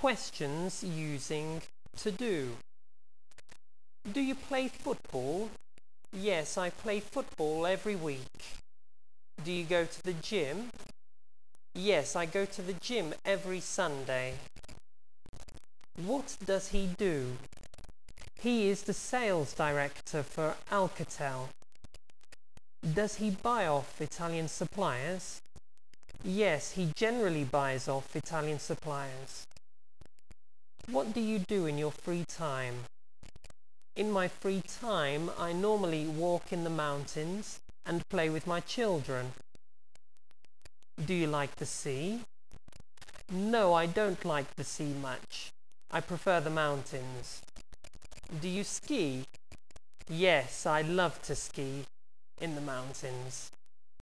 questions using to do. Do you play football? Yes, I play football every week. Do you go to the gym? Yes, I go to the gym every Sunday. What does he do? He is the sales director for Alcatel. Does he buy off Italian suppliers? Yes, he generally buys off Italian suppliers. What do you do in your free time? In my free time, I normally walk in the mountains and play with my children. Do you like the sea? No, I don't like the sea much. I prefer the mountains. Do you ski? Yes, I love to ski in the mountains.